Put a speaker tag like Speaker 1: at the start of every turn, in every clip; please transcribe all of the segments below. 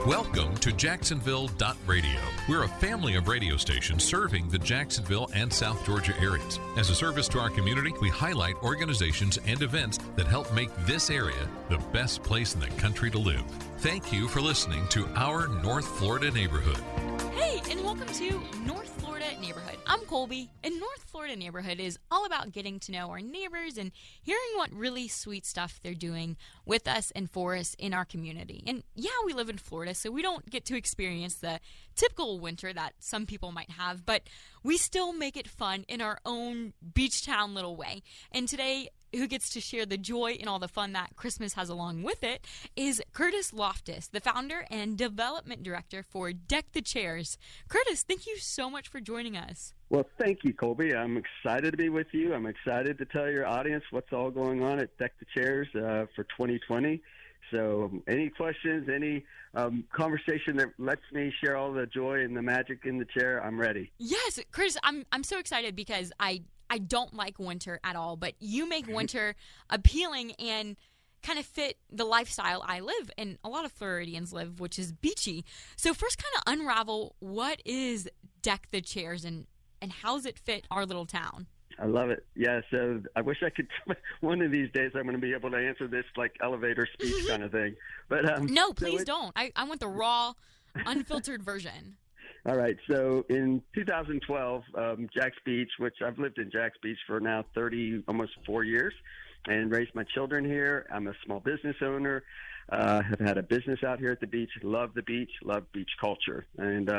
Speaker 1: Welcome to Jacksonville.radio. We're a family of radio stations serving the Jacksonville and South Georgia areas. As a service to our community, we highlight organizations and events that help make this area the best place in the country to live. Thank you for listening to our North Florida neighborhood.
Speaker 2: Hey, and welcome to North Florida Neighborhood. I'm Colby, and North Florida Neighborhood is all about getting to know our neighbors and hearing what really sweet stuff they're doing with us and for us in our community. And yeah, we live in Florida, so we don't get to experience the typical winter that some people might have, but we still make it fun in our own beach town little way. And today, who gets to share the joy and all the fun that Christmas has along with it is Curtis Loftus, the founder and development director for Deck the Chairs. Curtis, thank you so much for joining us.
Speaker 3: Well, thank you, Colby. I'm excited to be with you. I'm excited to tell your audience what's all going on at Deck the Chairs for 2020. So any questions, any conversation that lets me share all the joy and the magic in the chair, I'm ready.
Speaker 2: Yes, Curtis, I'm so excited because I don't like winter at all, but you make winter appealing and kind of fit the lifestyle I live and a lot of Floridians live, which is beachy. So first kind of unravel, what is Deck the Chairs and how does it fit our little town?
Speaker 3: I love it. Yeah, so I wish I could, one of these days I'm going to be able to answer this like elevator speech kind of thing. But
Speaker 2: no, please don't. I want the raw, unfiltered version.
Speaker 3: All right. So in 2012, Jax Beach, which I've lived in Jax Beach for now almost 4 years and raised my children here. I'm a small business owner. Have had a business out here at the beach, love the beach, love beach culture. And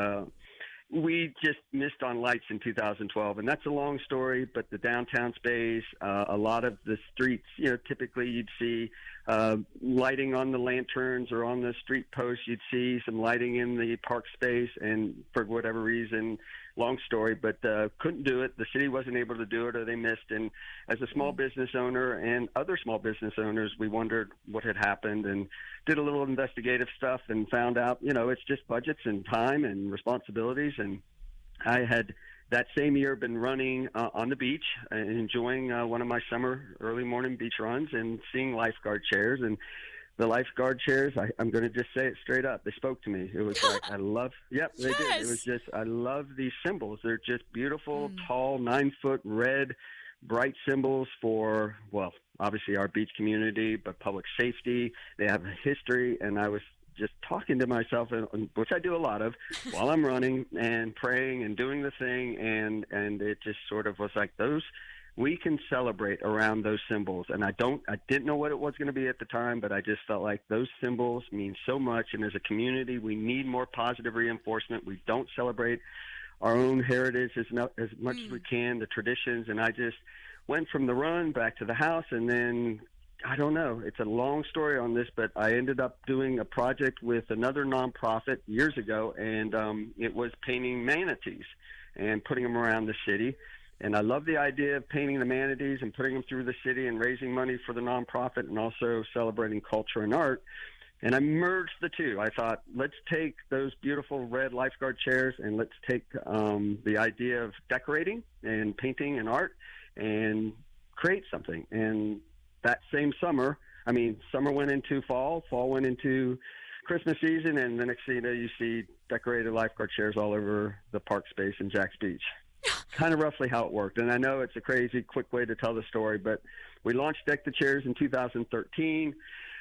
Speaker 3: we just missed on lights in 2012, and that's a long story, but the downtown space, a lot of the streets, typically you'd see lighting on the lanterns or on the street posts. You'd see some lighting in the park space, and for whatever reason, long story, but couldn't do it. The city wasn't able to do it, or they missed. And as a small business owner and other small business owners, we wondered what had happened and did a little investigative stuff and found out, it's just budgets and time and responsibilities. And I had that same year been running on the beach and enjoying one of my summer early morning beach runs and seeing lifeguard chairs. And the lifeguard chairs, I'm going to just say it straight up. They spoke to me. It was like, they did. It was just, I love these symbols. They're just beautiful, tall, 9-foot red, bright symbols for, well, obviously our beach community, but public safety. They have a history. And I was just talking to myself, which I do a lot of, while I'm running and praying and doing the thing. And it just sort of was like we can celebrate around those symbols. And I didn't know what it was going to be at the time, but I just felt like those symbols mean so much. And as a community, we need more positive reinforcement. We don't celebrate our own heritage as much as we can, the traditions. And I just went from the run back to the house, and then I don't know. It's a long story on this, but I ended up doing a project with another nonprofit years ago, and it was painting manatees and putting them around the city. And I love the idea of painting the manatees and putting them through the city and raising money for the nonprofit and also celebrating culture and art. And I merged the two. I thought, let's take those beautiful red lifeguard chairs and let's take the idea of decorating and painting and art and create something. And that same summer went into fall went into Christmas season, and the next thing you see decorated lifeguard chairs all over the park space in Jax Beach. Kind of roughly how it worked. And I know it's a crazy quick way to tell the story, but we launched Deck the Chairs in 2013,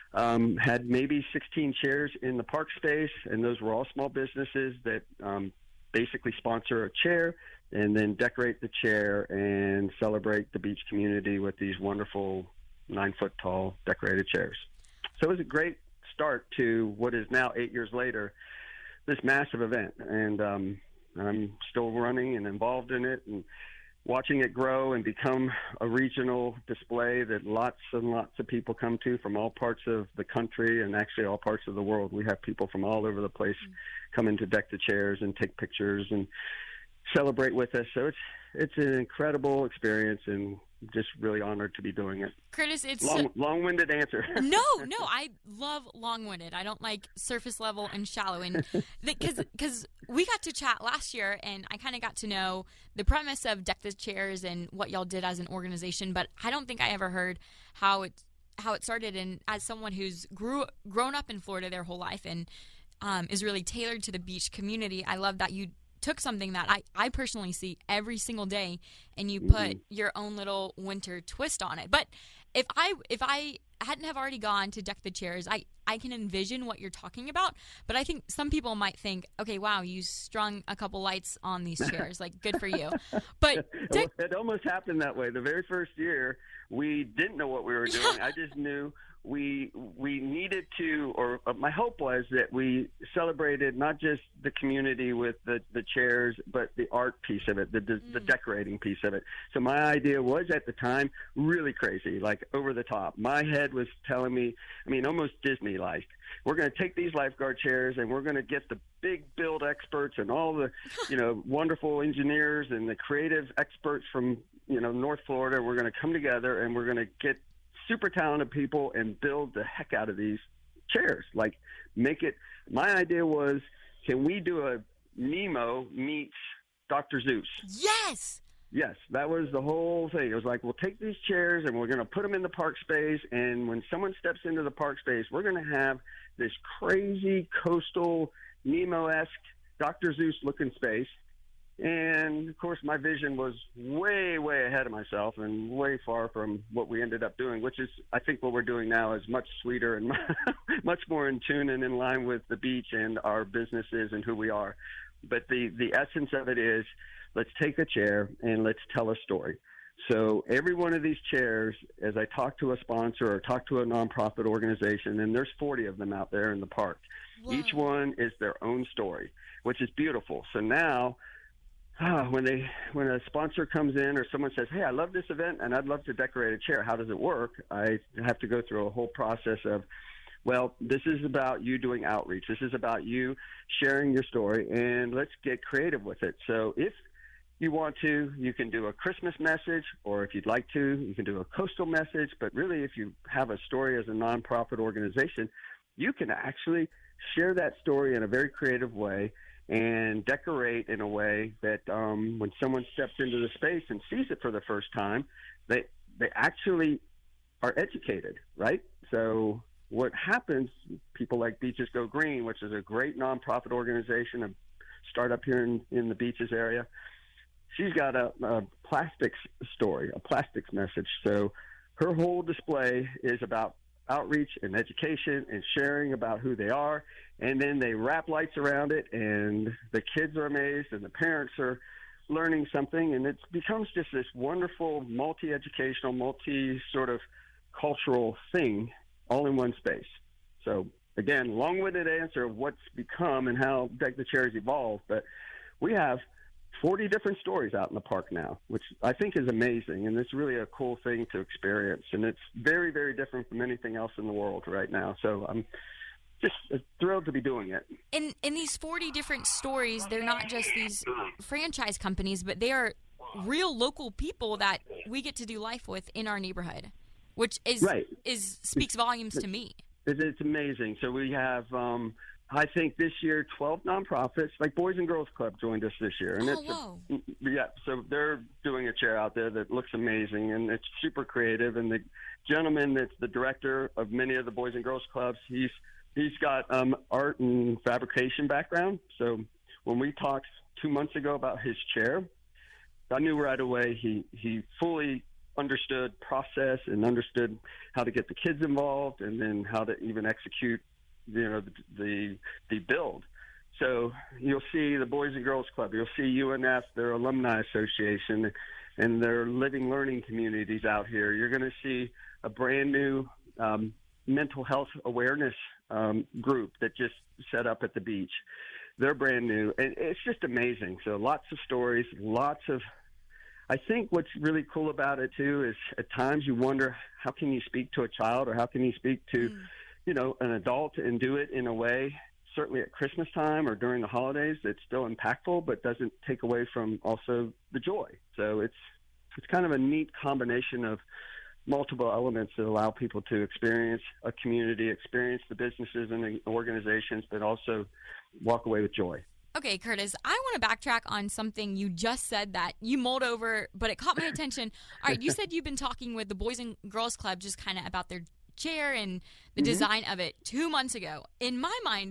Speaker 3: had maybe 16 chairs in the park space, and those were all small businesses that basically sponsor a chair and then decorate the chair and celebrate the beach community with these wonderful 9-foot tall decorated chairs. So it was a great start to what is now 8 years later, this massive event. And I'm still running and involved in it and watching it grow and become a regional display that lots and lots of people come to from all parts of the country and actually all parts of the world. We have people from all over the place come in to Deck the Chairs and take pictures and celebrate with us. So it's an incredible experience, and just really honored to be doing it.
Speaker 2: Curtis, it's
Speaker 3: long-winded answer.
Speaker 2: No, I love long-winded. I don't like surface level and shallow, and because we got to chat last year, and I kind of got to know the premise of Deck the Chairs and what y'all did as an organization. But I don't think I ever heard how it started. And as someone who's grown up in Florida their whole life, and is really tailored to the beach community. I love that you took something that I personally see every single day and you put your own little winter twist on it. But if I hadn't have already gone to Deck the Chairs, I can envision what you're talking about, but I think some people might think, okay, wow, you strung a couple lights on these chairs, like, good for you. But
Speaker 3: it almost happened that way. The very first year, we didn't know what we were doing. I just knew we needed to, or my hope was that we celebrated not just the community with the chairs, but the art piece of it, the decorating piece of it. So my idea was at the time really crazy, like over the top. My head was telling me, almost Disney-like. We're going to take these lifeguard chairs and we're going to get the big build experts and all the, wonderful engineers and the creative experts from, North Florida. We're going to come together and we're going to get super talented people and build the heck out of these chairs. Like, make it. My idea was, can we do a Nemo meets Dr. Zeus? Yes, that was the whole thing. It was like, we'll take these chairs and we're going to put them in the park space, and when someone steps into the park space, we're going to have this crazy coastal Nemo-esque Dr. Zeus looking space. And, of course, my vision was way, way ahead of myself and way far from what we ended up doing, which is, I think what we're doing now is much sweeter and much more in tune and in line with the beach and our businesses and who we are. But the essence of it is, let's take a chair and let's tell a story. So every one of these chairs, as I talk to a sponsor or talk to a nonprofit organization, and there's 40 of them out there in the park, each one is their own story, which is beautiful. So now, when a sponsor comes in or someone says, hey, I love this event and I'd love to decorate a chair, how does it work? I have to go through a whole process of, well, this is about you doing outreach. This is about you sharing your story, and let's get creative with it. So if you want to, you can do a Christmas message, or if you'd like to, you can do a coastal message. But really, if you have a story as a nonprofit organization, you can actually share that story in a very creative way and decorate in a way that when someone steps into the space and sees it for the first time, they actually are educated, right? So what happens, people like Beaches Go Green, which is a great nonprofit organization, a startup here in the Beaches area, she's got a plastics story, a plastics message. So her whole display is about outreach and education and sharing about who they are, and then they wrap lights around it, and the kids are amazed and the parents are learning something, and it becomes just this wonderful multi-educational, multi-sort of cultural thing all in one space. So again, long-winded answer of what's become and how Deck the Chairs evolved, but we have 40 different stories out in the park now, which I think is amazing, and it's really a cool thing to experience, and it's very, very different from anything else in the world right now. So I'm just thrilled to be doing it. In
Speaker 2: these 40 different stories, they're not just these franchise companies, but they are real local people that we get to do life with in our neighborhood, which speaks volumes to me.
Speaker 3: It's amazing. So we have I think this year 12 nonprofits, like Boys and Girls Club, joined us this year. And so they're doing a chair out there that looks amazing, and it's super creative. And the gentleman that's the director of many of the Boys and Girls Clubs, he's got art and fabrication background. So when we talked 2 months ago about his chair, I knew right away he fully understood process and understood how to get the kids involved, and then how to even execute the build. So you'll see the Boys and Girls Club, you'll see UNF, their alumni association, and their living learning communities out here. You're going to see a brand new mental health awareness group that just set up at the beach. They're brand new, and it's just amazing. So lots of stories, I think what's really cool about it too is at times you wonder, how can you speak to a child, or how can you speak to an adult and do it in a way, certainly at Christmas time or during the holidays, that's still impactful but doesn't take away from also the joy. So it's kind of a neat combination of multiple elements that allow people to experience a community, experience the businesses and the organizations, but also walk away with joy.
Speaker 2: Okay, Curtis, I want to backtrack on something you just said that you mulled over, but it caught my attention. All right, you said you've been talking with the Boys and Girls Club just kind of about their chair and the design of it 2 months ago. In my mind,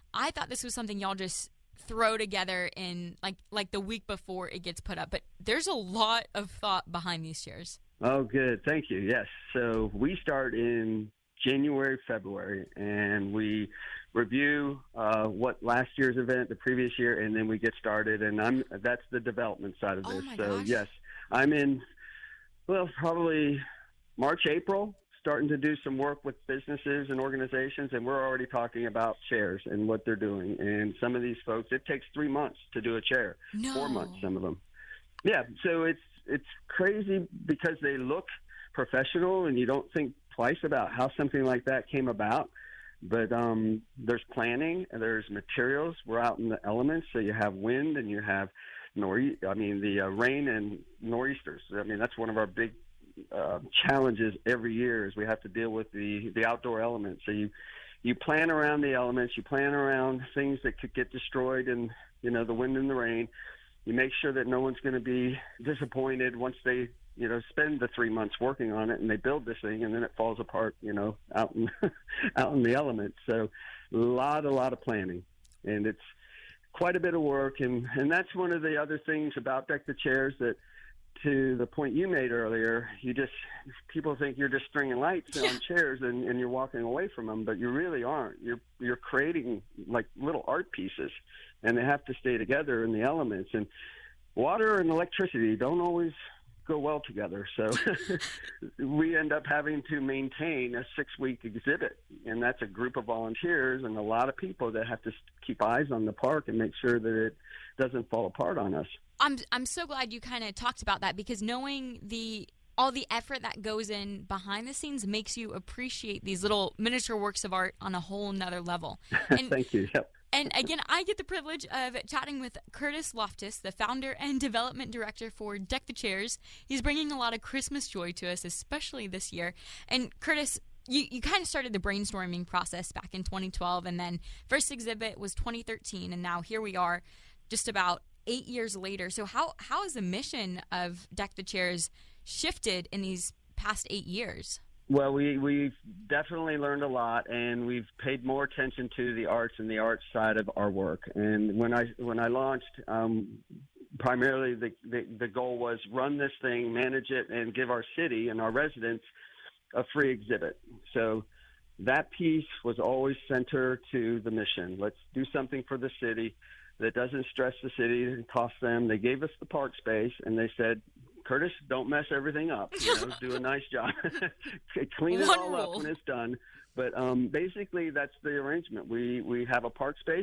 Speaker 2: I thought this was something y'all just throw together in like the week before it gets put up, but there's a lot of thought behind these chairs.
Speaker 3: Oh, good. Thank you. Yes. So we start in January, February, and we review what last year's event, the previous year, and then we get started. And that's the development side of this. So
Speaker 2: gosh.
Speaker 3: yes, I'm in, probably March, April, starting to do some work with businesses and organizations, and we're already talking about chairs and what they're doing. And some of these folks, it takes 3 months to do a chair,
Speaker 2: No.
Speaker 3: 4 months, some of them. Yeah, so it's crazy because they look professional, and you don't think twice about how something like that came about. But there's planning, and there's materials. We're out in the elements, so you have wind and you have the rain and nor'easters. I mean, that's one of our big challenges every year is we have to deal with the outdoor elements. So you plan around the elements, you plan around things that could get destroyed in the wind and the rain. You make sure that no one's going to be disappointed once they spend the 3 months working on it and they build this thing and then it falls apart out in out in the elements. So a lot of planning, and it's quite a bit of work, and that's one of the other things about Deck the Chairs that, to the point you made earlier, people think you're just stringing lights on chairs and you're walking away from them, but you really aren't. You're creating like little art pieces, and they have to stay together in the elements. And water and electricity don't always go well together, so we end up having to maintain a 6-week exhibit, and that's a group of volunteers and a lot of people that have to keep eyes on the park and make sure that it doesn't fall apart on us.
Speaker 2: I'm so glad you kind of talked about that, because knowing all the effort that goes in behind the scenes makes you appreciate these little miniature works of art on a whole nother level. And,
Speaker 3: Thank you. Yep.
Speaker 2: And again, I get the privilege of chatting with Curtis Loftus, the founder and development director for Deck the Chairs. He's bringing a lot of Christmas joy to us, especially this year. And Curtis, you kind of started the brainstorming process back in 2012, and then first exhibit was 2013, and now here we are just about 8 years later. So how has the mission of Deck the Chairs shifted in these past 8 years?
Speaker 3: Well, we've definitely learned a lot, and we've paid more attention to the arts and the arts side of our work. And when I launched, primarily the goal was run this thing, manage it, and give our city and our residents a free exhibit. So that piece was always center to the mission. Let's do something for the city that doesn't stress the city and cost them. They gave us the park space, and they said, Curtis, don't mess everything up. Do a nice job. Clean it all up when it's done. But basically, that's the arrangement. We have a park space,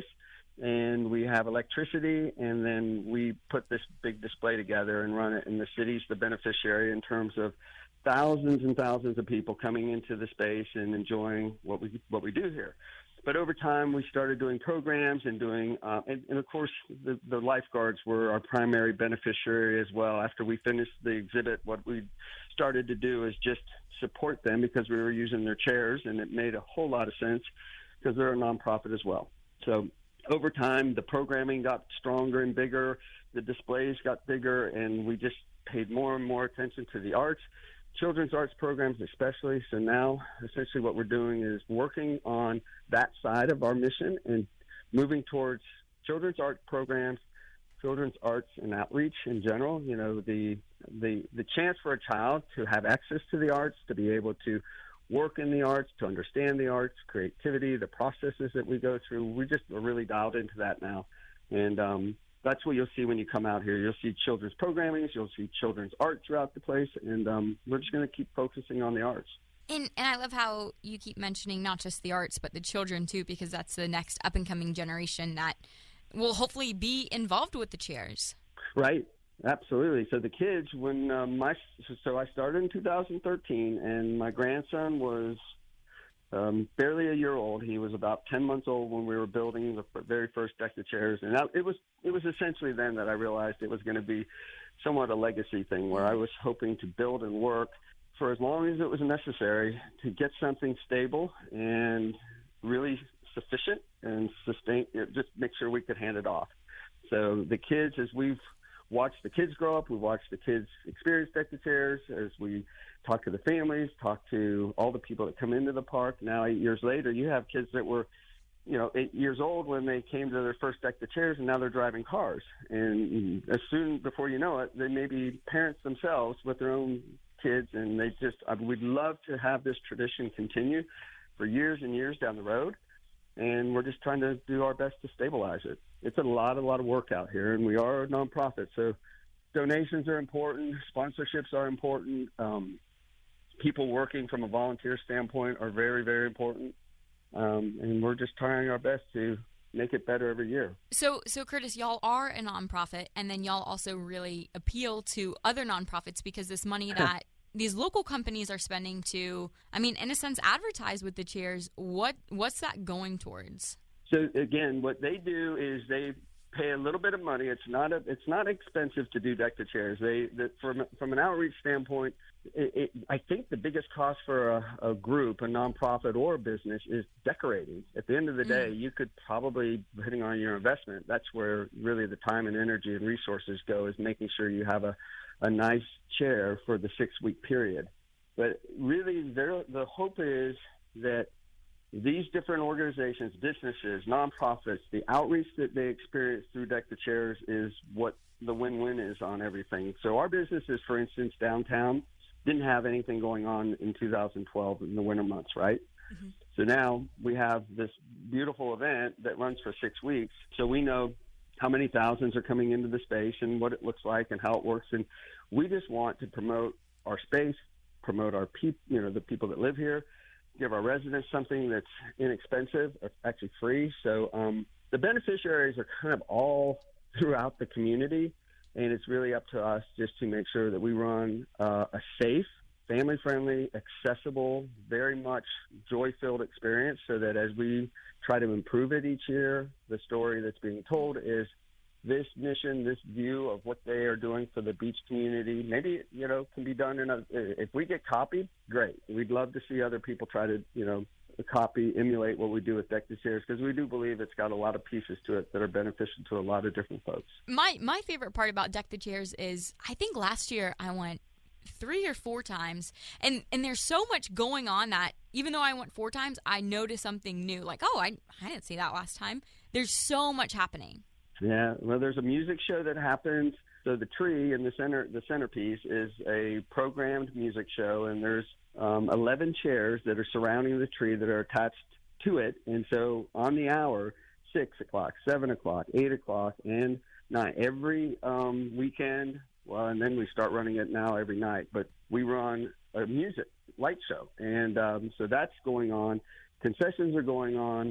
Speaker 3: and we have electricity, and then we put this big display together and run it. And the city's the beneficiary in terms of thousands and thousands of people coming into the space and enjoying what we do here. But over time, we started doing programs and doing, and of course, the lifeguards were our primary beneficiary as well. After we finished the exhibit, what we started to do is just support them because we were using their chairs, and it made a whole lot of sense because they're a nonprofit as well. So over time, the programming got stronger and bigger, the displays got bigger, and we just paid more and more attention to the arts. Children's arts programs especially. So now essentially what we're doing is working on that side of our mission and moving towards children's art programs, children's arts and outreach in general. The chance for a child to have access to the arts, to be able to work in the arts, to understand the arts, creativity, the processes that we go through. We just are really dialed into that now. And that's what you'll see when you come out here. You'll see children's programming, you'll see children's art throughout the place, and we're just going to keep focusing on the arts.
Speaker 2: And I love how you keep mentioning not just the arts, but the children too, because that's the next up-and-coming generation that will hopefully be involved with the chairs.
Speaker 3: Right, absolutely. So the kids, when I started in 2013, and my grandson was barely a year old. He was about 10 months old when we were building the very first Deck the Chairs. And it was essentially then that I realized it was going to be somewhat a legacy thing where I was hoping to build and work for as long as it was necessary to get something stable and really sufficient and sustain, just make sure we could hand it off. So the kids, as we've watched the kids grow up, we've watched the kids experience Deck the Chairs, as we talk to the families, talk to all the people that come into the park. Now, 8 years later, you have kids that were 8 years old when they came to their first Deck the Chairs, and now they're driving cars. And as soon before you know it, they may be parents themselves with their own kids, and we'd love to have this tradition continue for years and years down the road. And we're just trying to do our best to stabilize it. It's a lot of work out here, and we are a nonprofit, so donations are important, sponsorships are important, people working from a volunteer standpoint are very, very important, and we're just trying our best to make it better every year.
Speaker 2: So Curtis, y'all are a nonprofit, and then y'all also really appeal to other nonprofits because this money that these local companies are spending to, in a sense, advertise with the chairs. What's that going towards?
Speaker 3: So again, what they do is they pay a little bit of money. It's not expensive to do Deck the Chairs. From an outreach standpoint, I think the biggest cost for a group, a nonprofit, or a business is decorating. At the end of the day, you could probably, depending on your investment, that's where really the time and energy and resources go, is making sure you have a nice chair for the 6-week period. But really, the hope is that these different organizations, businesses, nonprofits, the outreach that they experience through Deck the Chairs is what the win-win is on everything. So our businesses, for instance, downtown, didn't have anything going on in 2012 in the winter months, right? Mm-hmm. So now we have this beautiful event that runs for 6 weeks. So we know how many thousands are coming into the space and what it looks like and how it works. And we just want to promote our space, promote our the people that live here, give our residents something that's inexpensive, actually free. So the beneficiaries are kind of all throughout the community, and it's really up to us just to make sure that we run a safe, family-friendly, accessible, very much joy-filled experience, so that as we try to improve it each year, the story that's being told is this mission, this view of what they are doing for the beach community. Maybe, can be done if we get copied, great. We'd love to see other people try to, copy, emulate what we do with Deck the Chairs, because we do believe it's got a lot of pieces to it that are beneficial to a lot of different folks.
Speaker 2: My favorite part about Deck the Chairs is, I think last year I went 3 or 4 times, and there's so much going on that even though I went 4 times, I noticed something new. Like, I didn't see that last time. There's so much happening.
Speaker 3: Yeah, well, there's a music show that happens. So the tree in the centerpiece is a programmed music show, and there's 11 chairs that are surrounding the tree that are attached to it. And so on the hour, 6 o'clock, 7 o'clock, 8 o'clock, and 9 every weekend. Well, and then we start running it now every night. But we run a music light show, and so that's going on. Concessions are going on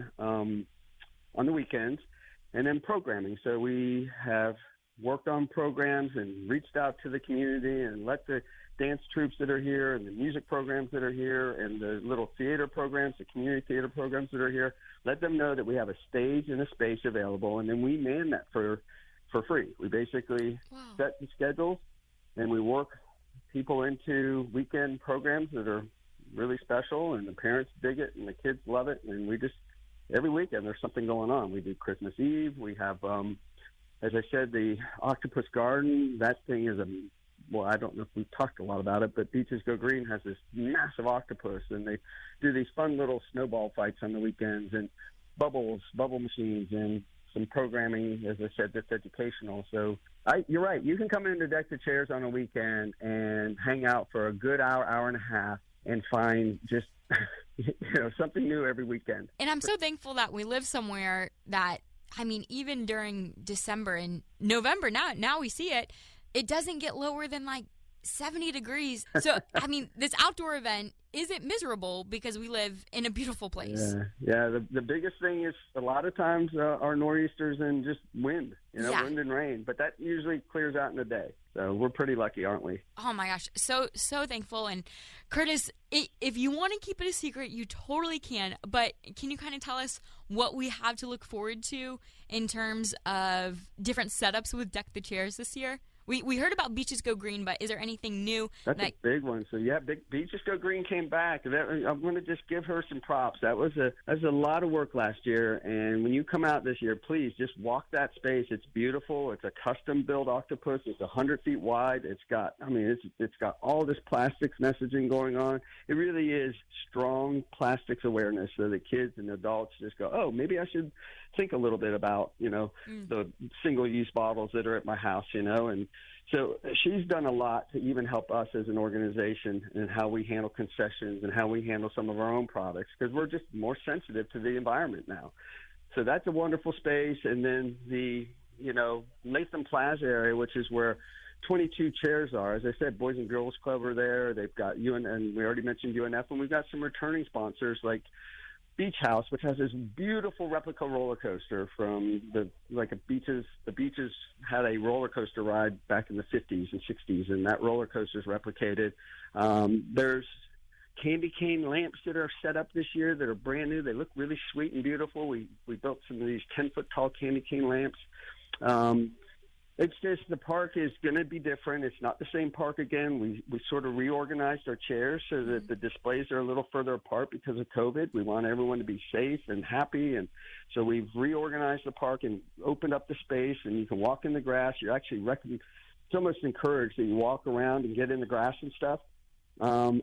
Speaker 3: the weekends, and then programming. So we have worked on programs and reached out to the community and let the dance troupes that are here and the music programs that are here and the little theater programs, the community theater programs that are here, let them know that we have a stage and a space available, and then we man that for free. We basically set the schedules, and we work people into weekend programs that are really special, and the parents dig it and the kids love it, and we just every weekend there's something going on. We do Christmas Eve. We have as I said, the Octopus Garden. That thing is I don't know if we've talked a lot about it, but Beaches Go Green has this massive octopus, and they do these fun little snowball fights on the weekends, and bubble machines, and some programming, as I said, that's educational. So you're right. You can come into Deck the Chairs on a weekend and hang out for a good hour and a half and find just something new every weekend.
Speaker 2: And I'm so thankful that we live somewhere that, even during December and November, now we see it, it doesn't get lower than like 70 degrees. So, this outdoor event isn't miserable because we live in a beautiful place.
Speaker 3: Yeah. The biggest thing is a lot of times are nor'easters and just wind, wind and rain. But that usually clears out in a day. So we're pretty lucky, aren't we?
Speaker 2: Oh, my gosh. So thankful. And Curtis, if you want to keep it a secret, you totally can. But can you kind of tell us what we have to look forward to in terms of different setups with Deck the Chairs this year? We heard about Beaches Go Green, but is there anything new?
Speaker 3: That's a big one. So yeah, Beaches Go Green came back. I'm going to just give her some props. That was a lot of work last year, and when you come out this year, please just walk that space. It's beautiful. It's a custom built octopus. It's 100 feet wide. It's got all this plastics messaging going on. It really is strong plastics awareness, so that kids and adults just go, oh, maybe I should think a little bit about, the single-use bottles that are at my house, and so she's done a lot to even help us as an organization and how we handle concessions and how we handle some of our own products, because we're just more sensitive to the environment now. So that's a wonderful space. And then the, Latham Plaza area, which is where 22 chairs are. As I said, Boys and Girls Club are there. They've got UN, and we already mentioned UNF, and we've got some returning sponsors like Beach House, which has this beautiful replica roller coaster from the Beaches. The Beaches had a roller coaster ride back in the 50s and 60s, and that roller coaster is replicated. There's candy cane lamps that are set up this year that are brand new. They look really sweet and beautiful. We built some of these 10-foot tall candy cane lamps. It's just the park is going to be different. It's not the same park again. We sort of reorganized our chairs so that the displays are a little further apart because of COVID. We want everyone to be safe and happy, and so we've reorganized the park and opened up the space, and you can walk in the grass. You're actually it's almost encouraged that you walk around and get in the grass and stuff. And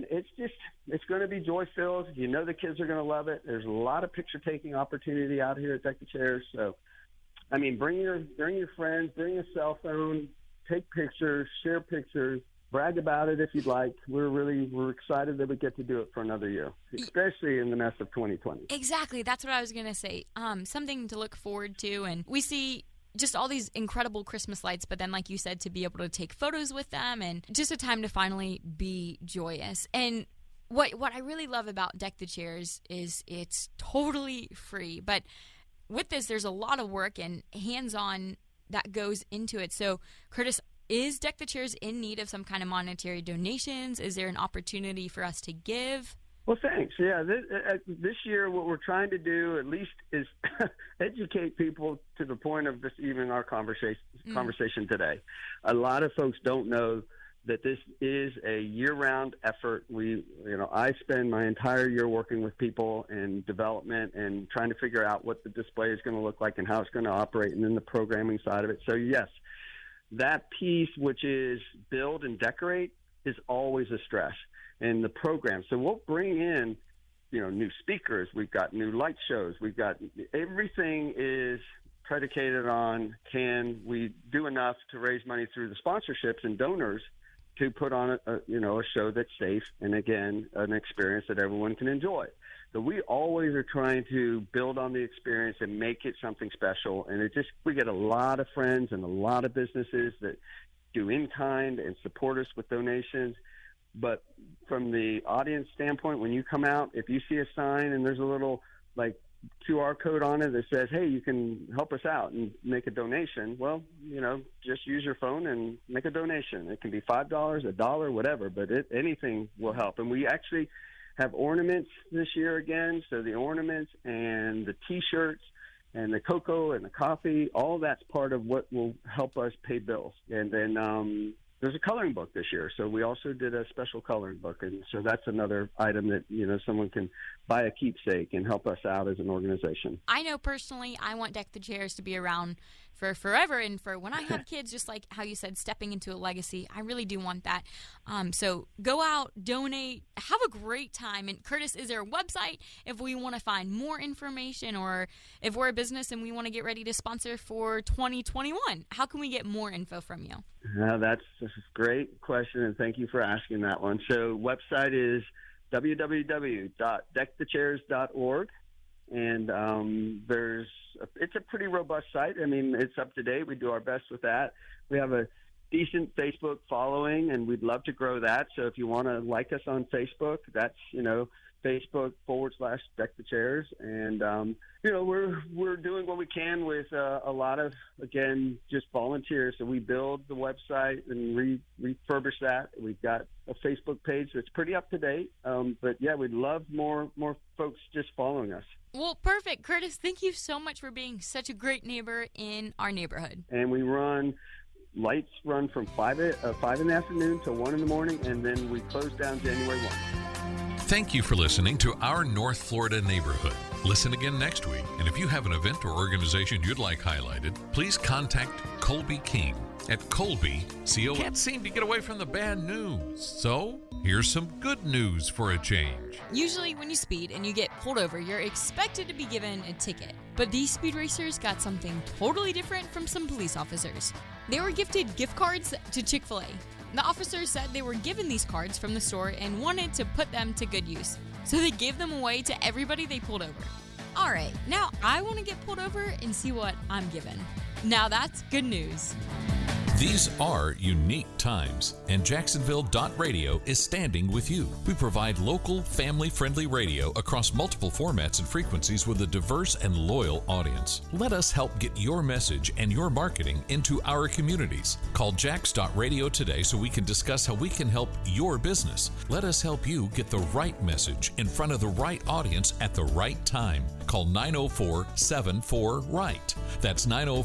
Speaker 3: it's going to be joy-filled. The kids are going to love it. There's a lot of picture-taking opportunity out here at Deck the Chairs, so bring your friends, bring a cell phone, take pictures, share pictures, brag about it if you'd like. We're excited that we get to do it for another year, especially in the mess of 2020.
Speaker 2: Exactly. That's what I was going to say. Something to look forward to. And we see just all these incredible Christmas lights, but then, like you said, to be able to take photos with them and just a time to finally be joyous. And what I really love about Deck the Chairs is it's totally free, but with this, there's a lot of work and hands-on that goes into it. So, Curtis, is Deck the Chairs in need of some kind of monetary donations? Is there an opportunity for us to give?
Speaker 3: Well, thanks. Yeah, this year what we're trying to do at least is educate people to the point of this, even our conversation today. A lot of folks don't know that this is a year-round effort. I spend my entire year working with people in development and trying to figure out what the display is going to look like and how it's going to operate, and then the programming side of it. So yes, that piece, which is build and decorate, is always a stress. And the program. So we'll bring in, new speakers. We've got new light shows. Everything is predicated on, can we do enough to raise money through the sponsorships and donors to put on a show that's safe and, again, an experience that everyone can enjoy. So we always are trying to build on the experience and make it something special. And we get a lot of friends and a lot of businesses that do in-kind and support us with donations. But from the audience standpoint, when you come out, if you see a sign and there's a little QR code on it that says, hey, you can help us out and make a donation, well, just use your phone and make a donation. It can be $5, $1, whatever, but anything will help. And we actually have ornaments this year again. So the ornaments and the T-shirts and the cocoa and the coffee, all that's part of what will help us pay bills. And then there's a coloring book this year, so we also did a special coloring book, and so that's another item that someone can buy a keepsake and help us out as an organization.
Speaker 2: I know personally, I want Deck the Chairs to be around for forever, and for when I have kids, just like how you said, stepping into a legacy. I really do want that. So go out, donate, have a great time. And Curtis, is there a website if we want to find more information, or if we're a business and we want to get ready to sponsor for 2021? How can we get more info from you?
Speaker 3: That's a great question, and thank you for asking that one. So website is www.deckthechairs.org, and it's a pretty robust site. It's up to date. We do our best with that. We have a decent Facebook following, and we'd love to grow that. So if you want to like us on Facebook, that's Facebook.com/Deck the Chairs. And, we're doing what we can with a lot of, again, just volunteers. So we build the website and refurbish that. We've got a Facebook page that's pretty up to date. But yeah, we'd love more folks just following us.
Speaker 2: Well, perfect. Curtis, thank you so much for being such a great neighbor in our neighborhood.
Speaker 3: And we run lights run from 5 in the afternoon to 1 in the morning, and then we close down January 1.
Speaker 1: Thank you for listening to Our North Florida Neighborhood. Listen again next week, and if you have an event or organization you'd like highlighted, please contact Colby King at Colby, C-O. Can't seem to get away from the bad news, so here's some good news for a change.
Speaker 2: Usually when you speed and you get pulled over, you're expected to be given a ticket. But these speed racers got something totally different from some police officers. They were gifted gift cards to Chick-fil-A. The officers said they were given these cards from the store and wanted to put them to good use. So they gave them away to everybody they pulled over. All right, now I want to get pulled over and see what I'm given. Now that's good news.
Speaker 1: These are unique times, and Jacksonville.radio is standing with you. We provide local, family-friendly radio across multiple formats and frequencies with a diverse and loyal audience. Let us help get your message and your marketing into our communities. Call Jax.radio today so we can discuss how we can help your business. Let us help you get the right message in front of the right audience at the right time. Call 904-74-RIGHT. That's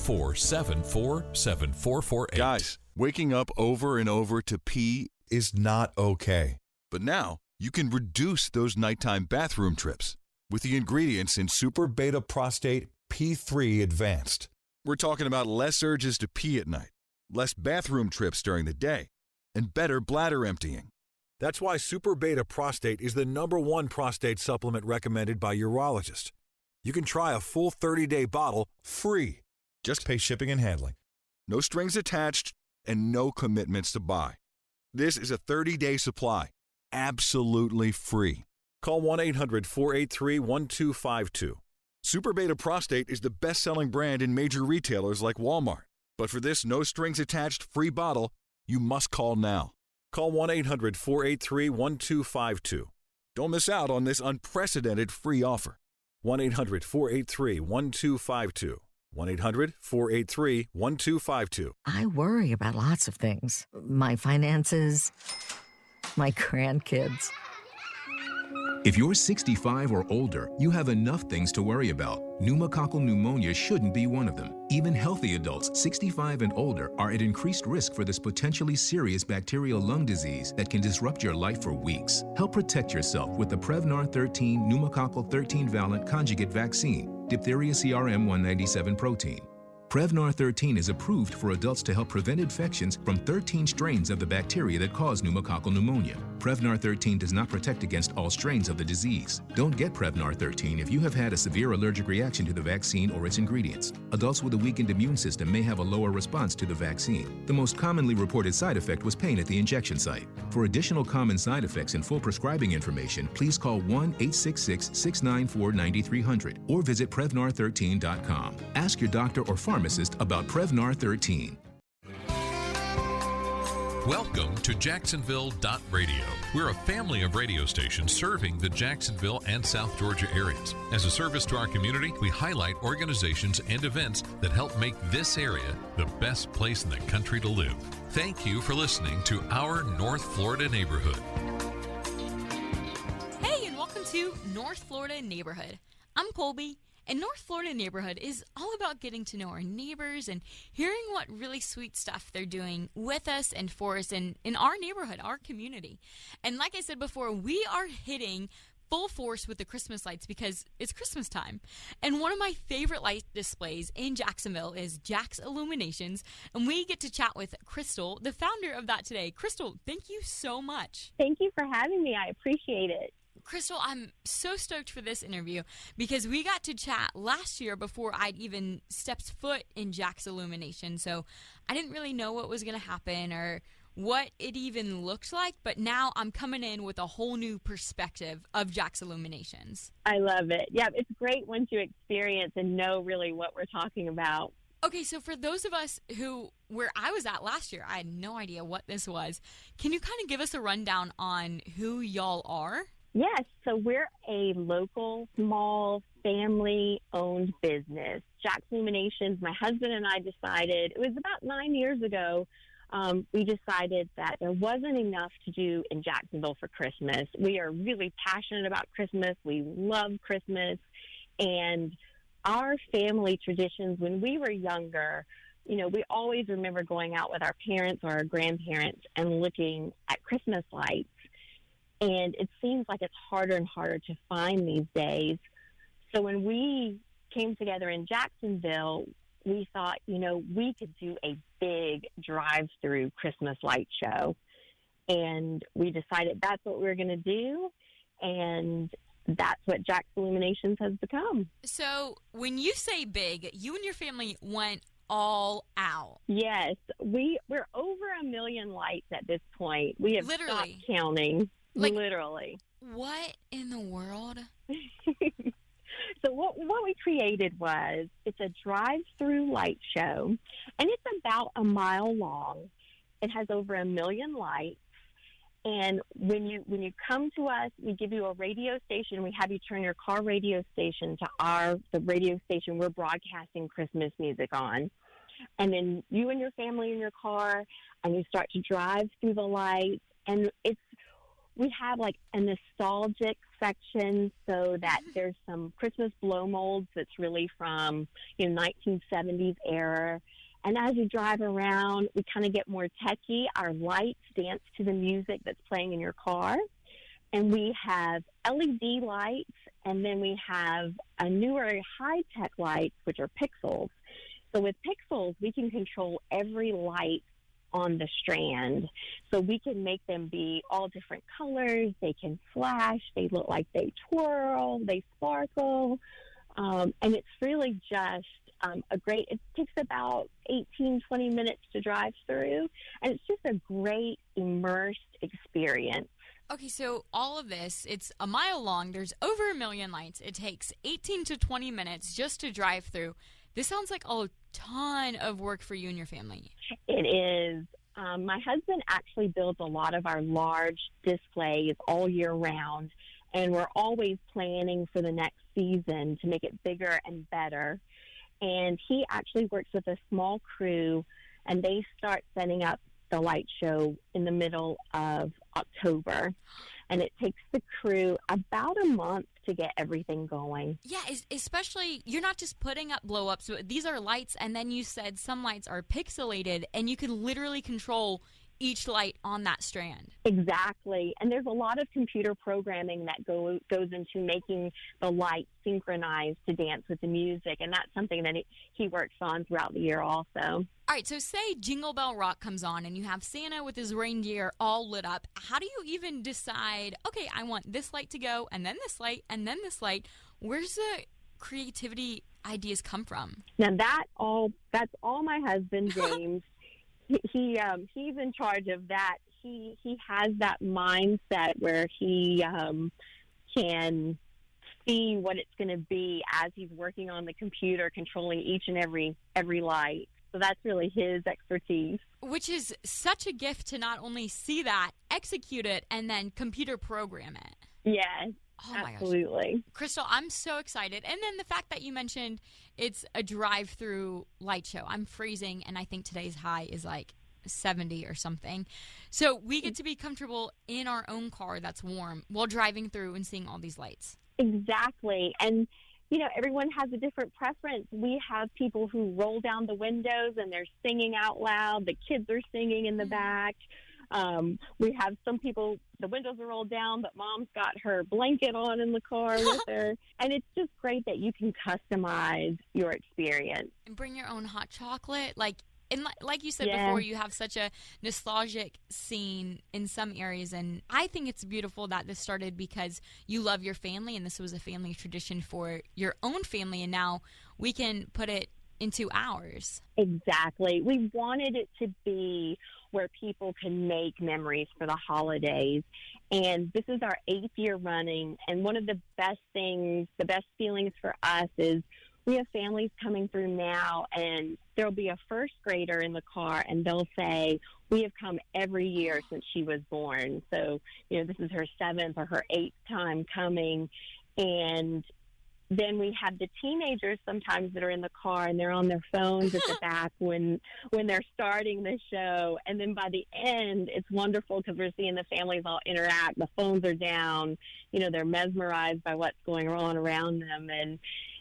Speaker 1: 904-74-7448.
Speaker 4: Guys, waking up over and over to pee is not okay. But now, you can reduce those nighttime bathroom trips with the ingredients in Super Beta Prostate P3 Advanced. We're talking about less urges to pee at night, less bathroom trips during the day, and better bladder emptying.
Speaker 5: That's why Super Beta Prostate is the #1 prostate supplement recommended by urologists. You can try a full 30-day bottle free.
Speaker 4: Just pay shipping and handling.
Speaker 5: No strings attached and no commitments to buy. This is a 30-day supply, absolutely free. Call 1-800-483-1252. Super Beta Prostate is the best-selling brand in major retailers like Walmart. But for this no strings attached free bottle, you must call now. Call 1-800-483-1252. Don't miss out on this unprecedented free offer. 1-800-483-1252. 1-800-483-1252.
Speaker 6: I worry about lots of things. My finances, my grandkids.
Speaker 7: If you're 65 or older, you have enough things to worry about. Pneumococcal pneumonia shouldn't be one of them. Even healthy adults 65 and older are at increased risk for this potentially serious bacterial lung disease that can disrupt your life for weeks. Help protect yourself with the Prevnar 13 pneumococcal 13-valent conjugate vaccine, diphtheria CRM 197 protein. Prevnar 13 is approved for adults to help prevent infections from 13 strains of the bacteria that cause pneumococcal pneumonia. Prevnar 13 does not protect against all strains of the disease. Don't get Prevnar 13 if you have had a severe allergic reaction to the vaccine or its ingredients. Adults with a weakened immune system may have a lower response to the vaccine. The most commonly reported side effect was pain at the injection site. For additional common side effects and full prescribing information, please call 1-866-694-9300 or visit Prevnar13.com. Ask your doctor or pharmacist about Prevnar 13.
Speaker 1: Welcome to Jacksonville.radio. We're a family of radio stations serving the Jacksonville and South Georgia areas. As a service to our community, we highlight organizations and events that help make this area the best place in the country to live. Thank you for listening to Our North Florida Neighborhood.
Speaker 2: Hey, and welcome to North Florida Neighborhood. I'm Colby. And North Florida Neighborhood is all about getting to know our neighbors and hearing what really sweet stuff they're doing with us and for us in our neighborhood, our community. And like I said before, we are hitting full force with the Christmas lights because it's Christmas time. And one of my favorite light displays in Jacksonville is Jax Illuminations. And we get to chat with Crystal, the founder of that today. Crystal, thank you so much.
Speaker 8: Thank you for having me. I appreciate it.
Speaker 2: Crystal, I'm so stoked for this interview because we got to chat last year before I'd even stepped foot in Jax Illumination. So I didn't really know what was going to happen or what it even looked like. But now I'm coming in with a whole new perspective of Jax Illuminations.
Speaker 8: I love it. Yeah, it's great once you experience and know really what we're talking about.
Speaker 2: Okay, so for those of us where I was at last year, I had no idea what this was. Can you kind of give us a rundown on who y'all are?
Speaker 8: Yes, so we're a local, small, family-owned business. Jax Illuminations, my husband and I decided, it was about 9 years ago, we decided that there wasn't enough to do in Jacksonville for Christmas. We are really passionate about Christmas. We love Christmas. And our family traditions, when we were younger, we always remember going out with our parents or our grandparents and looking at Christmas lights. And it seems like it's harder and harder to find these days. So when we came together in Jacksonville, we thought, we could do a big drive-through Christmas light show. And we decided that's what we were going to do. And that's what Jack's Illuminations has become.
Speaker 2: So when you say big, you and your family went all out.
Speaker 8: Yes. We're over 1 million lights at this point. We have stopped counting. Literally.
Speaker 2: What in the world?
Speaker 8: So what we created was, it's a drive-through light show, and it's about a mile long. It has over 1 million lights. And when you come to us, we give you a radio station. We have you turn your car radio station to the radio station we're broadcasting Christmas music on. And then you and your family in your car, and you start to drive through the lights. And we have like a nostalgic section, so that there's some Christmas blow molds that's really from 1970s era. And as you drive around, we kind of get more techy. Our lights dance to the music that's playing in your car. And we have LED lights, and then we have a newer high-tech lights, which are pixels. So with pixels, we can control every light on the strand. So we can make them be all different colors. They can flash. They look like they twirl. They sparkle. And it's really just it takes about 18, 20 minutes to drive through, and it's just a great immersed experience.
Speaker 2: Okay, so all of this, it's a mile long. There's over 1 million lights. It takes 18 to 20 minutes just to drive through. This sounds like a ton of work for you and your family.
Speaker 8: It is. My husband actually builds a lot of our large displays all year round, and we're always planning for the next season to make it bigger and better. And he actually works with a small crew, and they start setting up the light show in the middle of October. And it takes the crew about a month to get everything going.
Speaker 2: Yeah, especially, you're not just putting up blow-ups. These are lights, and then you said some lights are pixelated, and you can literally control each light on that strand.
Speaker 8: Exactly. And there's a lot of computer programming that goes into making the light synchronized to dance with the music, and that's something that he works on throughout the year also.
Speaker 2: All right, so say Jingle Bell Rock comes on and you have Santa with his reindeer all lit up. How do you even decide, okay, I want this light to go, and then this light, and then this light? Where's the creativity ideas come from?
Speaker 8: Now that's all my husband, James. He's in charge of that. He has that mindset where he can see what it's going to be as he's working on the computer, controlling each and every light. So that's really his expertise. Which
Speaker 2: is such a gift to not only see that, execute it, and then computer program it.
Speaker 8: Yes.
Speaker 2: Oh my
Speaker 8: absolutely.
Speaker 2: Gosh. Crystal, I'm so excited. And then the fact that you mentioned it's a drive-through light show. I'm freezing, and I think today's high is like 70 or something. So we get to be comfortable in our own car that's warm while driving through and seeing all these lights.
Speaker 8: Exactly. And, everyone has a different preference. We have people who roll down the windows and they're singing out loud. The kids are singing in the back. We have some people, the windows are rolled down, but mom's got her blanket on in the car with her. And it's just great that you can customize your experience.
Speaker 2: And bring your own hot chocolate. And like you said before, you have such a nostalgic scene in some areas. And I think it's beautiful that this started because you love your family, and this was a family tradition for your own family. And now we can put it into ours.
Speaker 8: Exactly. We wanted it to be where people can make memories for the holidays. And this is our 8th year running. And one of the best things, the best feelings for us is we have families coming through now, and there'll be a first grader in the car, and they'll say, we have come every year since she was born. So, this is her 7th or her 8th time coming. And then we have the teenagers sometimes that are in the car, and they're on their phones at the back when they're starting the show. And then by the end, it's wonderful because we're seeing the families all interact. The phones are down. They're mesmerized by what's going on around them. And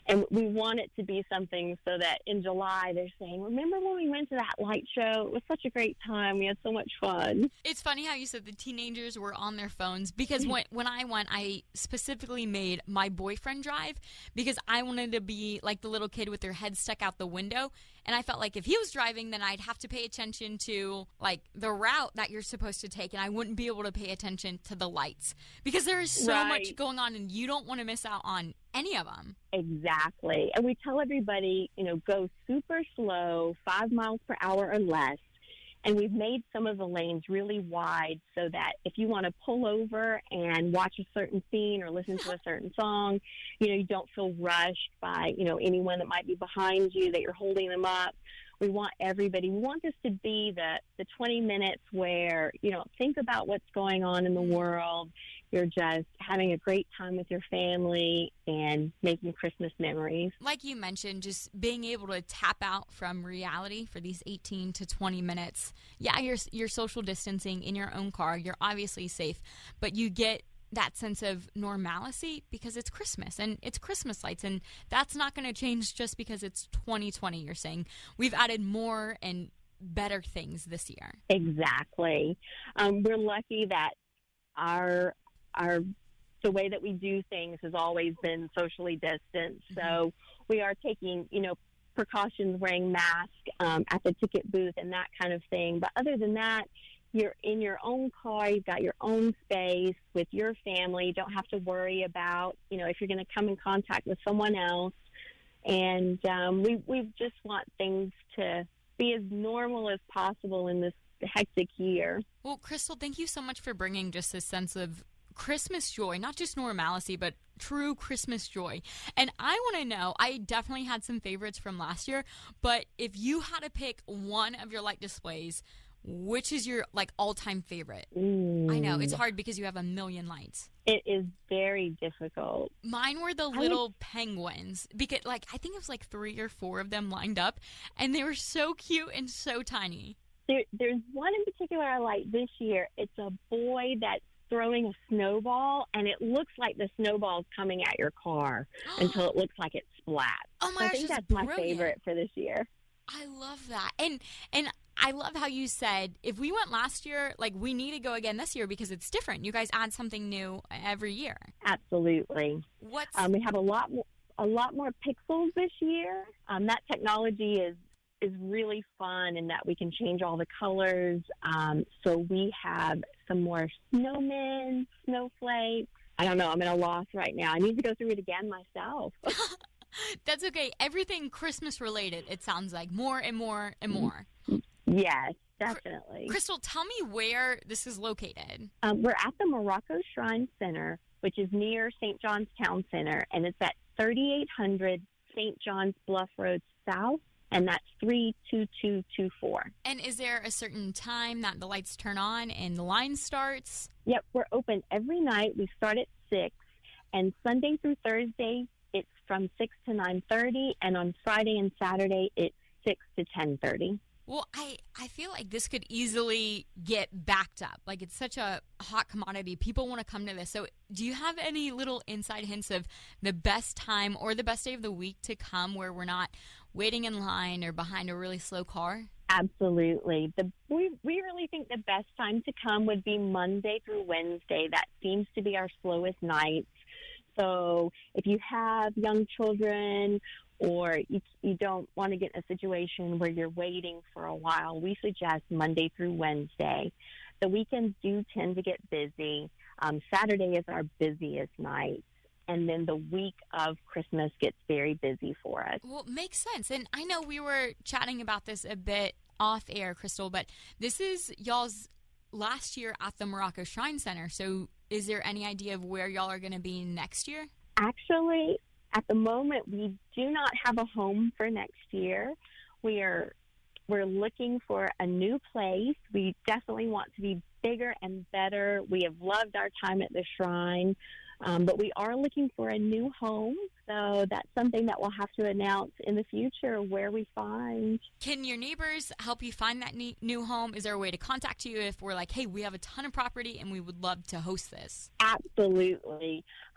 Speaker 8: And we want it to be something so that in July they're saying, remember when we went to that light show? It was such a great time. We had so much fun.
Speaker 2: It's funny how you said the teenagers were on their phones because when I went, I specifically made my boyfriend drive because I wanted to be like the little kid with their head stuck out the window. And I felt like if he was driving, then I'd have to pay attention to like the route that you're supposed to take, and I wouldn't be able to pay attention to the lights because there is so much going on and you don't want to miss out on any of them.
Speaker 8: Exactly. And we tell everybody, go super slow, 5 miles per hour or less. And we've made some of the lanes really wide so that if you want to pull over and watch a certain scene or listen to a certain song, you don't feel rushed by, anyone that might be behind you, that you're holding them up. We want this to be the 20 minutes where you don't think about what's going on in the world. You're just having a great time with your family and making Christmas memories.
Speaker 2: Like you mentioned, just being able to tap out from reality for these 18 to 20 minutes. Yeah, you're social distancing in your own car. You're obviously safe, but you get that sense of normalcy because it's Christmas and it's Christmas lights, and that's not going to change just because it's 2020. You're saying we've added more and better things this year.
Speaker 8: Exactly. We're lucky that the way that we do things has always been socially distanced. So we are taking, precautions, wearing masks at the ticket booth and that kind of thing. But other than that, you're in your own car, you've got your own space with your family. You don't have to worry about, if you're going to come in contact with someone else. And we just want things to be as normal as possible in this hectic year.
Speaker 2: Well, Crystal, thank you so much for bringing just this sense of Christmas joy, not just normalcy, but true Christmas joy. And I want to know, I definitely had some favorites from last year, but if you had to pick one of your light displays, which is your all-time favorite? I know it's hard because you have a million lights.
Speaker 8: It is very difficult.
Speaker 2: Mine were the little penguins because I think it was 3 or 4 of them lined up, and they were so cute and so tiny.
Speaker 8: There's one in particular I like this year. It's a boy that's throwing a snowball, and it looks like the snowball's coming at your car until it looks like it's splat.
Speaker 2: Oh my gosh,
Speaker 8: I think that's my favorite for this year.
Speaker 2: I love that. And I love how you said if we went last year, we need to go again this year because it's different. You guys add something new every year.
Speaker 8: Absolutely. We have a lot more pixels this year. That technology is really fun in that we can change all the colors. So we have some more snowmen, snowflakes. I don't know. I'm at a loss right now. I need to go through it again myself.
Speaker 2: That's okay. Everything Christmas related, it sounds like. More and more and more.
Speaker 8: Yes, definitely.
Speaker 2: Crystal, tell me where this is located.
Speaker 8: We're at the Morocco Shrine Center, which is near St. John's Town Center, and it's at 3800 St. John's Bluff Road South, and that's 32224.
Speaker 2: And is there a certain time that the lights turn on and the line starts?
Speaker 8: Yep, we're open every night. We start at 6, and Sunday through Thursday, it's from 6 to 9:30, and on Friday and Saturday, it's 6 to 10:30.
Speaker 2: Well, I feel like this could easily get backed up. It's such a hot commodity. People want to come to this. So do you have any little inside hints of the best time or the best day of the week to come where we're not waiting in line or behind a really slow car?
Speaker 8: Absolutely. We really think the best time to come would be Monday through Wednesday. That seems to be our slowest nights. So if you have young children or you don't want to get in a situation where you're waiting for a while, we suggest Monday through Wednesday. The weekends do tend to get busy. Saturday is our busiest night. And then the week of Christmas gets very busy for us.
Speaker 2: Well, it makes sense. And I know we were chatting about this a bit off air, Crystal, but this is y'all's last year at the Morocco Shrine Center. So is there any idea of where y'all are going to be next year?
Speaker 8: Actually, at the moment, we do not have a home for next year. We're looking for a new place. We definitely want to be bigger and better. We have loved our time at the shrine, but we are looking for a new home. So that's something that we'll have to announce in the future where we find.
Speaker 2: Can your neighbors help you find that new home? Is there a way to contact you if we're like, hey, we have a ton of property and we would love to host this?
Speaker 8: Absolutely.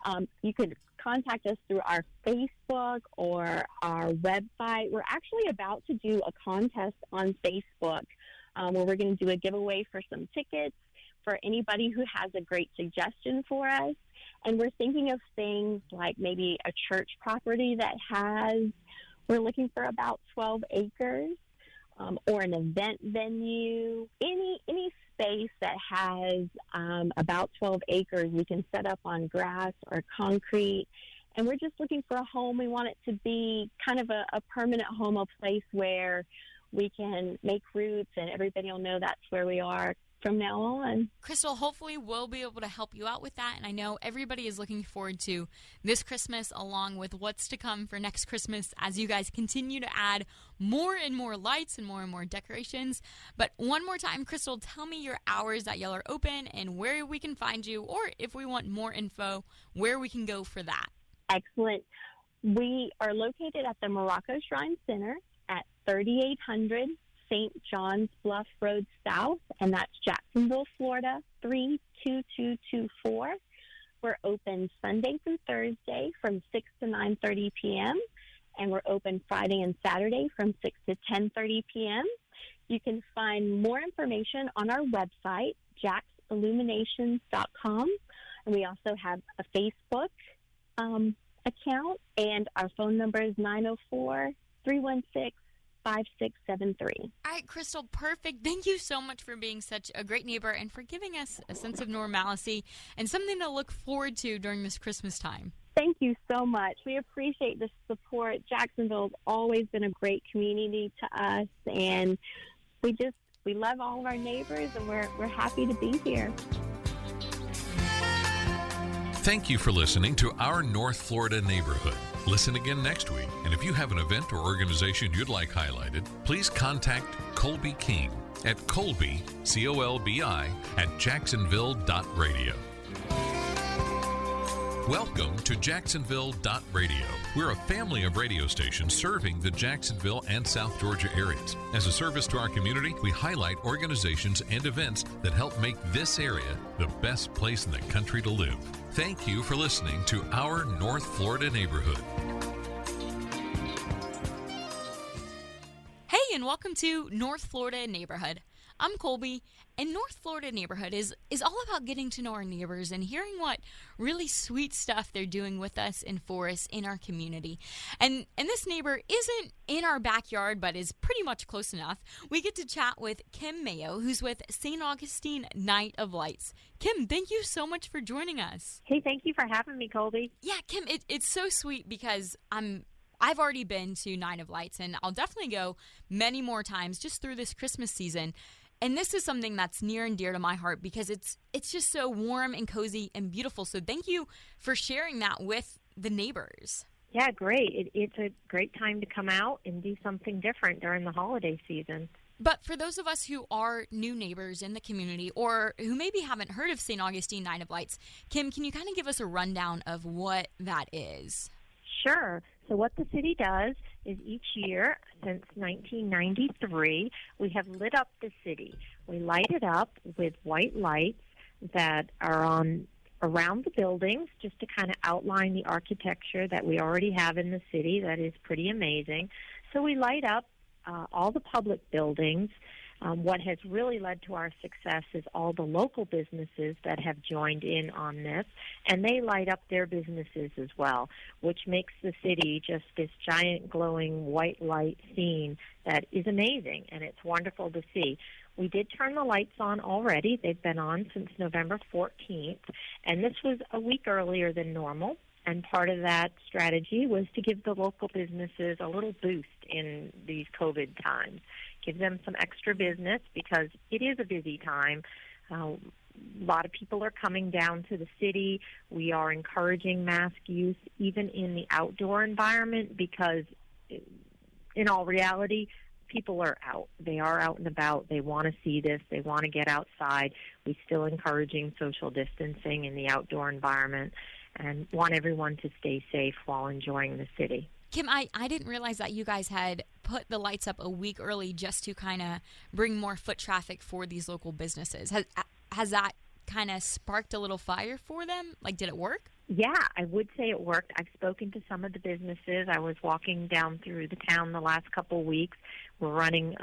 Speaker 8: You could contact us through our Facebook or our website. We're actually about to do a contest on Facebook where we're going to do a giveaway for some tickets for anybody who has a great suggestion for us. And we're thinking of things like maybe a church property that we're looking for about 12 acres, or an event venue, any space that has about 12 acres we can set up on grass or concrete. And we're just looking for a home. We want it to be kind of a permanent home, a place where we can make roots and everybody will know that's where we are from now on.
Speaker 2: Crystal, hopefully we'll be able to help you out with that. And I know everybody is looking forward to this Christmas along with what's to come for next Christmas as you guys continue to add more and more lights and more decorations. But one more time, Crystal, tell me your hours that y'all are open and where we can find you, or if we want more info, where we can go for that.
Speaker 8: Excellent. We are located at the Morocco Shrine Center at 3800 St. John's Bluff Road South, and that's Jacksonville, Florida, 32224. We're open Sunday through Thursday from 6 to 9:30 p.m., and we're open Friday and Saturday from 6 to 10:30 p.m. You can find more information on our website, jaxilluminations.com, and we also have a Facebook account, and our phone number is 904-316-5673.
Speaker 2: All right, Crystal, perfect. Thank you so much for being such a great neighbor and for giving us a sense of normalcy and something to look forward to during this Christmas time.
Speaker 8: Thank you so much. We appreciate the support. Jacksonville's always been a great community to us, and we love all of our neighbors, and we're happy to be here.
Speaker 1: Thank you for listening to Our North Florida Neighborhood. Listen again next week. And if you have an event or organization you'd like highlighted, please contact Colby King at Colby, C-O-L-B-I, at jacksonville.radio. Welcome to Jacksonville.radio. We're a family of radio stations serving the Jacksonville and South Georgia areas. As a service to our community, we highlight organizations and events that help make this area the best place in the country to live. Thank you for listening to Our North Florida Neighborhood.
Speaker 2: Hey, and welcome to North Florida Neighborhood. I'm Colby, and North Florida Neighborhood is all about getting to know our neighbors and hearing what really sweet stuff they're doing with us and for us in our community. And this neighbor isn't in our backyard, but is pretty much close enough. We get to chat with Kim Mayo, who's with St. Augustine Night of Lights. Kim, thank you so much for joining us.
Speaker 9: Hey, thank you for having me, Colby.
Speaker 2: Yeah, Kim, it's so sweet because I've already been to Night of Lights, and I'll definitely go many more times just through this Christmas season. And this is something that's near and dear to my heart because it's just so warm and cozy and beautiful. So thank you for sharing that with the neighbors.
Speaker 9: Yeah, great. It's a great time to come out and do something different during the holiday season.
Speaker 2: But for those of us who are new neighbors in the community or who maybe haven't heard of St. Augustine Night of Lights, Kim, can you kind of give us a rundown of what that is?
Speaker 9: Sure. So what the city does is each year since 1993, we have lit up the city. We light it up with white lights that are on around the buildings just to kind of outline the architecture that we already have in the city that is pretty amazing. So we light up all the public buildings. What has really led to our success is all the local businesses that have joined in on this, and they light up their businesses as well, which makes the city just this giant glowing white light scene that is amazing, and it's wonderful to see. We did turn the lights on already. They've been on since November 14th, and this was a week earlier than normal. And part of that strategy was to give the local businesses a little boost in these COVID times, give them some extra business because it is a busy time. A lot of people are coming down to the city. We are encouraging mask use even in the outdoor environment because in all reality, people are out. They are out and about. They want to see this. They want to get outside. We're still encouraging social distancing in the outdoor environment and want everyone to stay safe while enjoying the city.
Speaker 2: Kim, I didn't realize that you guys had put the lights up a week early just to kind of bring more foot traffic for these local businesses. Has that kind of sparked a little fire for them? Like, did it work?
Speaker 9: Yeah, I would say it worked. I've spoken to some of the businesses. I was walking down through the town the last couple of weeks. We're running,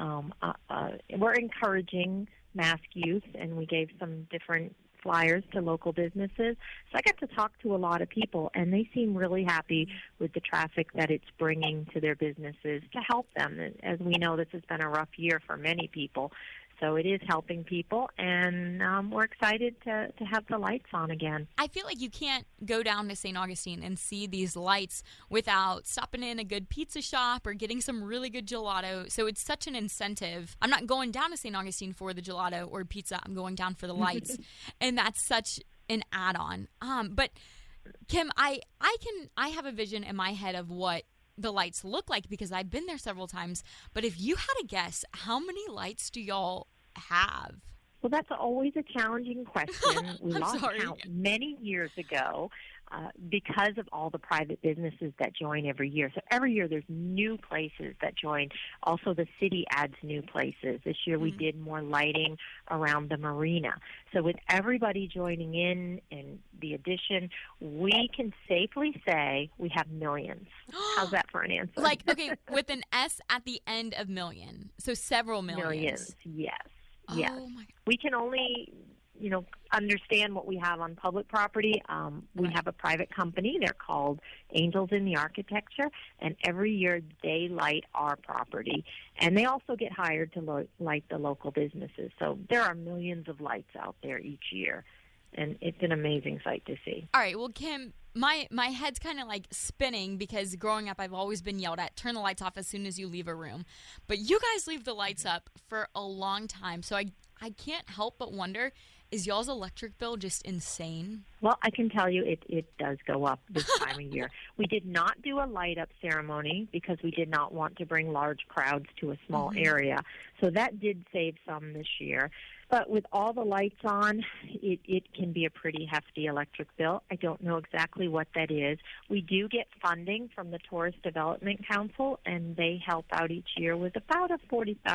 Speaker 9: we're encouraging mask use, and we gave some different flyers to local businesses. So I got to talk to a lot of people, and they seem really happy with the traffic that it's bringing to their businesses to help them. As we know, this has been a rough year for many people. So it is helping people, and we're excited to have the lights on again.
Speaker 2: I feel like you can't go down to St. Augustine and see these lights without stopping in a good pizza shop or getting some really good gelato. So it's such an incentive. I'm not going down to St. Augustine for the gelato or pizza. I'm going down for the lights. And that's such an add-on. But Kim, I have a vision in my head of what the lights look like because I've been there several times. But if you had a guess, how many lights do y'all have?
Speaker 9: Well, that's always a challenging question. We lost count many years ago because of all the private businesses that join every year. So every year there's new places that join. Also, the city adds new places. This year we did more lighting around the marina. So with everybody joining in and the addition, we can safely say we have millions. How's that for an answer?
Speaker 2: Like, okay, with an S at the end of million. So several millions.
Speaker 9: Millions, yes. Yes.
Speaker 2: Oh my God.
Speaker 9: We can only, understand what we have on public property. We have a private company. They're called Angels in the Architecture, and every year they light our property. And they also get hired to light the local businesses. So there are millions of lights out there each year, and it's an amazing sight to see.
Speaker 2: All right. Well, Kim, my head's kind of like spinning because growing up I've always been yelled at, turn the lights off as soon as you leave a room. But you guys leave the lights up for a long time. So I can't help but wonder, is y'all's electric bill just insane?
Speaker 9: Well, I can tell you it does go up this time of year. We did not do a light-up ceremony because we did not want to bring large crowds to a small area. So that did save some this year. But with all the lights on, it can be a pretty hefty electric bill. I don't know exactly what that is. We do get funding from the Tourist Development Council, and they help out each year with about a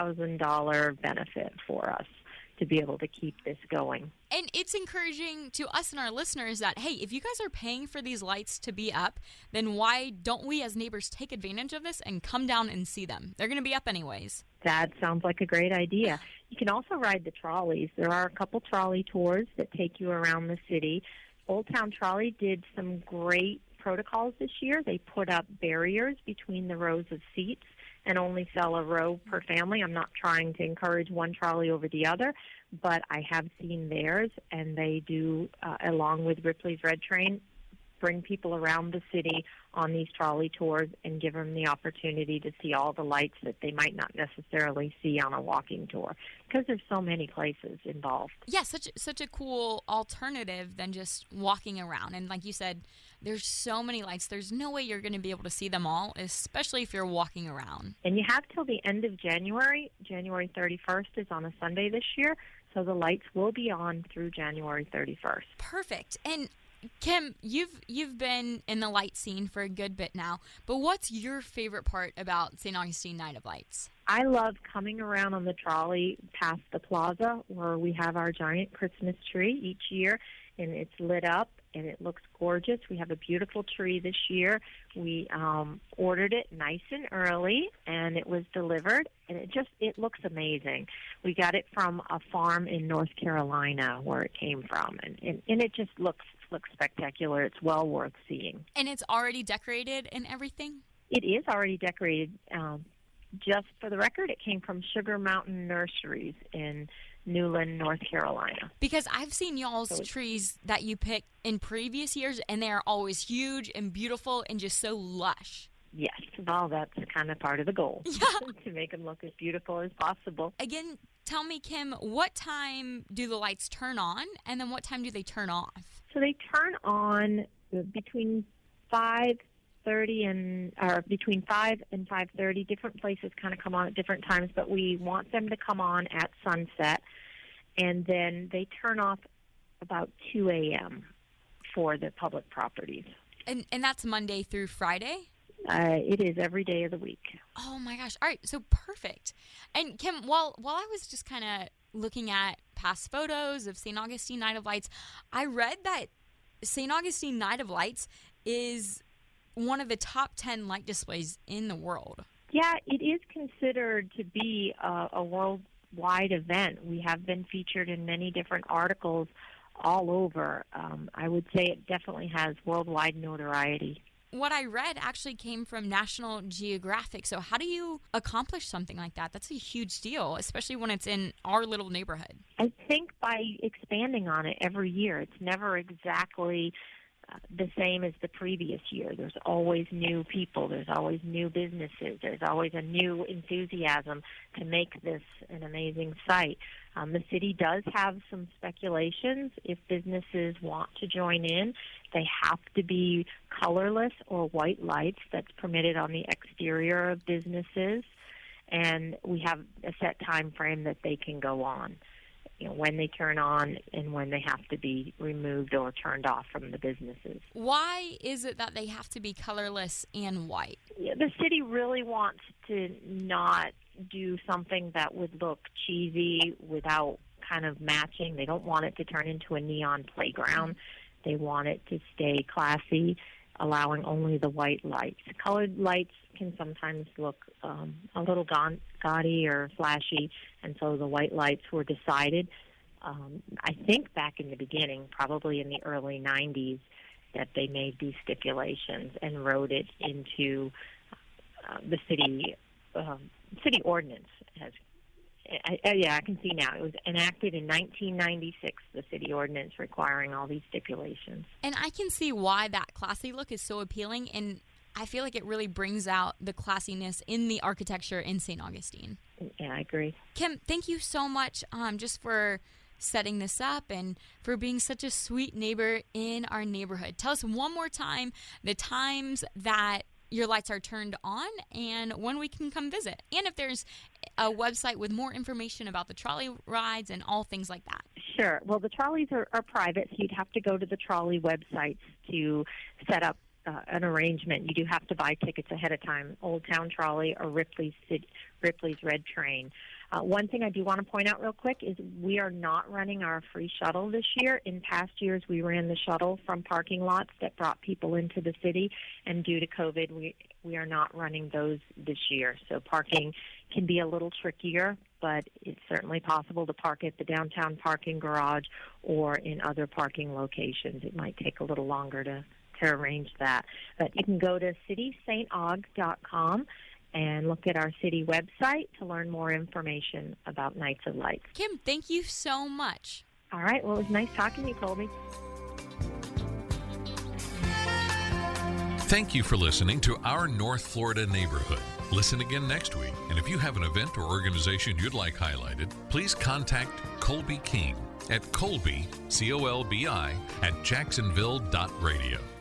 Speaker 9: $40,000 benefit for us to be able to keep this going.
Speaker 2: And it's encouraging to us and our listeners that, hey, if you guys are paying for these lights to be up, then why don't we as neighbors take advantage of this and come down and see them? They're going to be up anyways.
Speaker 9: That sounds like a great idea. You can also ride the trolleys. There are a couple trolley tours that take you around the city. Old Town Trolley did some great protocols this year. They put up barriers between the rows of seats and only sell a row per family. I'm not trying to encourage one trolley over the other, but I have seen theirs, and they do, along with Ripley's Red Train, bring people around the city on these trolley tours and give them the opportunity to see all the lights that they might not necessarily see on a walking tour because there's so many places involved.
Speaker 2: Yeah, such a cool alternative than just walking around. And like you said, there's so many lights. There's no way you're going to be able to see them all, especially if you're walking around.
Speaker 9: And you have till the end of January. January 31st is on a Sunday this year, so the lights will be on through January 31st.
Speaker 2: Perfect. And Kim, you've been in the light scene for a good bit now, but what's your favorite part about St. Augustine Night of Lights?
Speaker 9: I love coming around on the trolley past the plaza where we have our giant Christmas tree each year, and it's lit up and it looks gorgeous. We have a beautiful tree this year. We ordered it nice and early, and it was delivered, and it looks amazing. We got it from a farm in North Carolina where it came from, and it just looks spectacular. It's well worth seeing.
Speaker 2: And it's already decorated and everything?
Speaker 9: It is already decorated. Just for the record, it came from Sugar Mountain Nurseries in Newland, North Carolina.
Speaker 2: Because I've seen y'all's trees that you pick in previous years, and they're always huge and beautiful and just so lush.
Speaker 9: Yes, well, that's kind of part of the goal, to make them look as beautiful as possible.
Speaker 2: Again, tell me, Kim, what time do the lights turn on, and then what time do they turn off?
Speaker 9: So they turn on between 5:30 or between 5 and 5:30. Different places kind of come on at different times, but we want them to come on at sunset, and then they turn off about 2 a.m. for the public properties.
Speaker 2: And that's Monday through Friday?
Speaker 9: It is every day of the week.
Speaker 2: Oh, my gosh. All right, so perfect. And, Kim, while I was just kind of looking at past photos of St. Augustine Night of Lights, I read that St. Augustine Night of Lights is one of the top 10 light displays in the world.
Speaker 9: Yeah, it is considered to be a worldwide event. We have been featured in many different articles all over. I would say it definitely has worldwide notoriety.
Speaker 2: What I read actually came from National Geographic. So how do you accomplish something like that? That's a huge deal, especially when it's in our little neighborhood.
Speaker 9: I think by expanding on it every year. It's never exactly the same as the previous year. There's always new people. There's always new businesses. There's always a new enthusiasm to make this an amazing site. The city does have some speculations. If businesses want to join in, they have to be colorless or white lights that's permitted on the exterior of businesses, and we have a set time frame that they can go on, when they turn on and when they have to be removed or turned off from the businesses.
Speaker 2: Why is it that they have to be colorless and white?
Speaker 9: The city really wants to not do something that would look cheesy without kind of matching. They don't want it to turn into a neon playground. They want it to stay classy, allowing only the white lights. Colored lights can sometimes look a little gaudy or flashy, and so the white lights were decided, I think back in the beginning, probably in the early 90s, that they made these stipulations and wrote it into the city ordinance. I can see now. It was enacted in 1996, the city ordinance requiring all these stipulations.
Speaker 2: And I can see why that classy look is so appealing, and I feel like it really brings out the classiness in the architecture in St. Augustine.
Speaker 9: Yeah, I agree.
Speaker 2: Kim, thank you so much just for setting this up and for being such a sweet neighbor in our neighborhood. Tell us one more time the times that your lights are turned on and when we can come visit. And if there's a website with more information about the trolley rides and all things like that.
Speaker 9: Sure. Well, the trolleys are private, so you'd have to go to the trolley websites to set up an arrangement. You do have to buy tickets ahead of time, Old Town Trolley or Ripley's Red Train. One thing I do want to point out real quick is we are not running our free shuttle this year. In past years, we ran the shuttle from parking lots that brought people into the city, and due to COVID, we are not running those this year. So parking can be a little trickier, but it's certainly possible to park at the downtown parking garage or in other parking locations. It might take a little longer to arrange that. But you can go to citystaug.com and look at our city website to learn more information about Nights of Lights.
Speaker 2: Kim, thank you so much.
Speaker 9: All right. Well, it was nice talking to you, Colby.
Speaker 1: Thank you for listening to Our North Florida Neighborhood. Listen again next week. And if you have an event or organization you'd like highlighted, please contact Colby King at Colby, COLBI, @jacksonville.radio.